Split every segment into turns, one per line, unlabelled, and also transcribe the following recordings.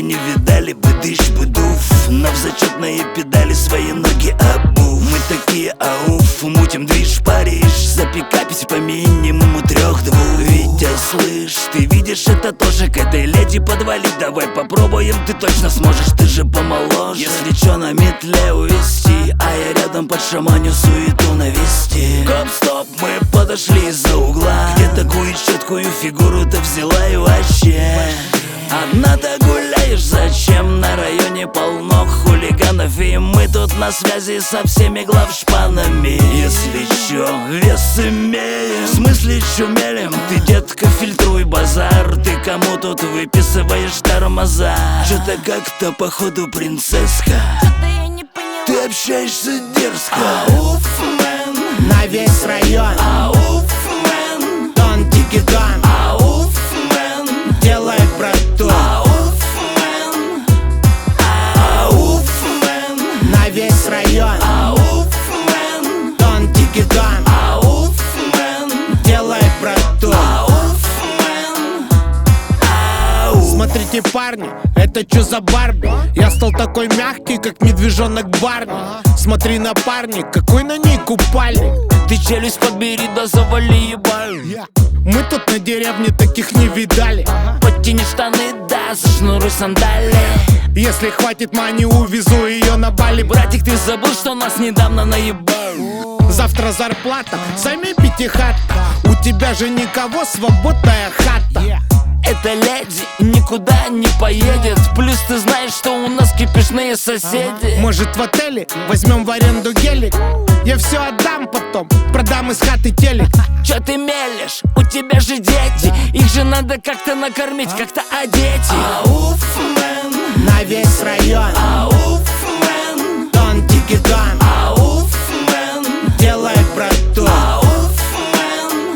не видали бы дышь, быдув. На зачетные педали свои ноги обув. Мы такие ауф, мутим движ Париж. За пикапись по минимуму 3-2. Витя, слышь, ты видишь это тоже к этой леди подвалить? Давай попробуем, ты точно сможешь, ты же помоложе. Если чё, на метле увести, а я рядом под шаманю суету навести. Гоп-стоп, мы подошли из-за угла. Где такую четкую фигуру ты взяла и вообще? Одна-то гуляешь, зачем? На районе полно хулиганов, и мы тут на связи со всеми главшпанами. Если чё, вес имеем. В смысле чумелем? Ты, детка, фильтруй базар. Ты кому тут выписываешь тормоза? Чё-то как-то походу принцесска.
Что-то я не поняла.
Ты общаешься дерзко.
Ауф, мэн, на весь район.
Ауф, мэн,
Тон, тики-тон.
ауф, мэн,
Делай, брату.
ауф, мэн, ауф, мэн,
На весь район.
ауф, мэн,
Тон, тики-тон.
ауф, мэн,
Делай, брату.
ауф, мэн, ауф.
Смотрите, парни, это чё за Барби? Я стал такой мягкий, как медвежонок Барни. Смотри на парня, какой на ней купальник.
Ты челюсть подбери, да завали ебаль.
Мы тут на деревне таких не видали.
Подтяни штаны, да, зашнуруй сандали.
Если хватит мани, увезу ее на Бали.
Братик, ты забыл, что нас недавно наебал?
Завтра зарплата, сами пятихатка. У тебя же никого, свободная хата.
Эта леди никуда не поедет. Плюс ты знаешь, что у нас кипишные соседи.
Может, в отеле возьмем в аренду гелик? Я все отдам потом, продам из хаты телек.
Чё ты мелешь? У тебя же дети. Их же надо как-то накормить, как-то одеть. Ауф, мэн,
На весь район.
ауф, мэн,
Тон, тики-тон.
ауф, мэн,
Делай, брату.
ауф, мэн,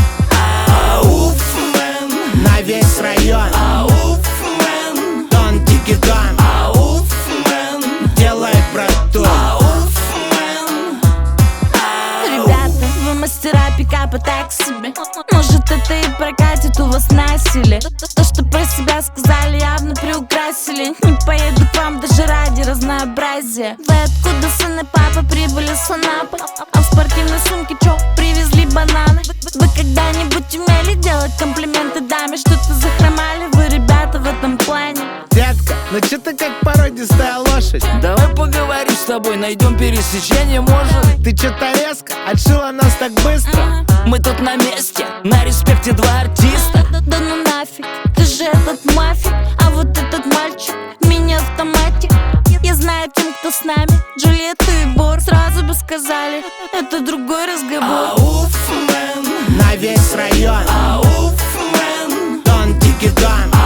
ауф, мэн,
На весь район.
ауф, мэн,
Тон, тики-тон.
ауф, мэн,
Делай, брату.
ауф, мэн,
Ребята, вы мастера пикапа так себе. Может, это и прокатит, у вас насилие. То, что про себя сказали, явно приукрасили. Не поеду к вам даже ради разнообразия. Вы откуда, сын и папа, прибыли с Анапы? А в спортивной сумке чё, привезли бананы? Вы когда-нибудь умели делать комплименты даме? Что-то захромали вы, ребята, в этом плане.
Детка, ну чё ты как породистая лошадь?
Давай поговорим с тобой, найдем пересечение, может.
Ты чё-то резко отшила нас так быстро.
Мы тут на месте, на респекте два артиста.
Да ну нафиг, ты же этот мафик. А вот этот мальчик, мини-автоматик. Я знаю тем, кто с нами, Джульетту и Бор. Сразу бы сказали, это другой разговор.
Ауф, мэн,
На весь район.
ауф, мэн,
Тон, тики-тон.